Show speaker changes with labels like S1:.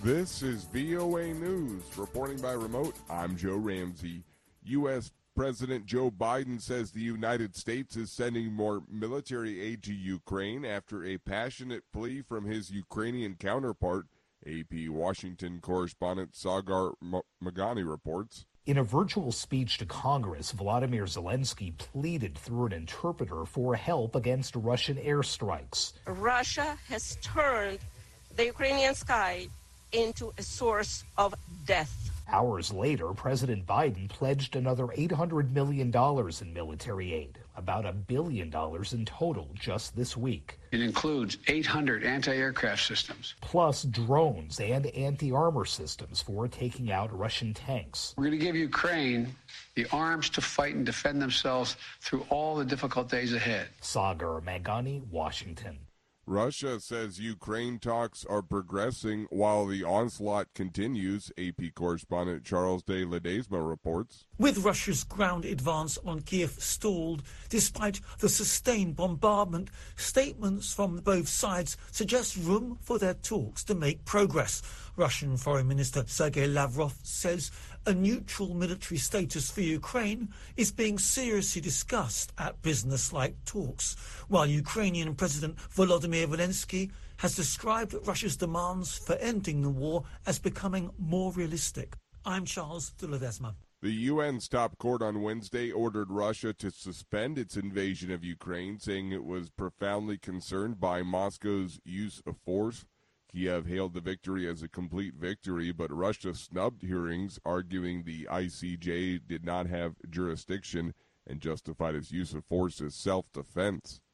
S1: This is VOA News. Reporting by remote, I'm Joe Ramsey. U.S. President Joe Biden says the United States is sending more military aid to Ukraine after a passionate plea from his Ukrainian counterpart. AP Washington correspondent Sagar Magani reports.
S2: In a virtual speech to Congress, Volodymyr Zelensky pleaded through an interpreter for help against Russian airstrikes.
S3: Russia has turned the Ukrainian sky into a source of death.
S2: Hours later, President Biden pledged another $800 million in military aid, about $1 billion in total just this week.
S4: It includes 800 anti-aircraft systems,
S2: plus drones and anti-armor systems for taking out Russian tanks.
S4: We're going to give Ukraine the arms to fight and defend themselves through all the difficult days ahead.
S2: Sagar Magani, Washington.
S1: Russia says Ukraine talks are progressing while the onslaught continues, AP correspondent Charles de Ledesma reports.
S5: With Russia's ground advance on Kiev stalled, despite the sustained bombardment, statements from both sides suggest room for their talks to make progress. Russian Foreign Minister Sergei Lavrov says a neutral military status for Ukraine is being seriously discussed at business-like talks, while Ukrainian President Volodymyr Zelensky has described Russia's demands for ending the war as becoming more realistic. I'm Charles de Ledesma.
S1: The UN's top court on Wednesday ordered Russia to suspend its invasion of Ukraine, saying it was profoundly concerned by Moscow's use of force. Kiev hailed the victory as a complete victory, but Russia snubbed hearings, arguing the ICJ did not have jurisdiction and justified its use of force as self-defense.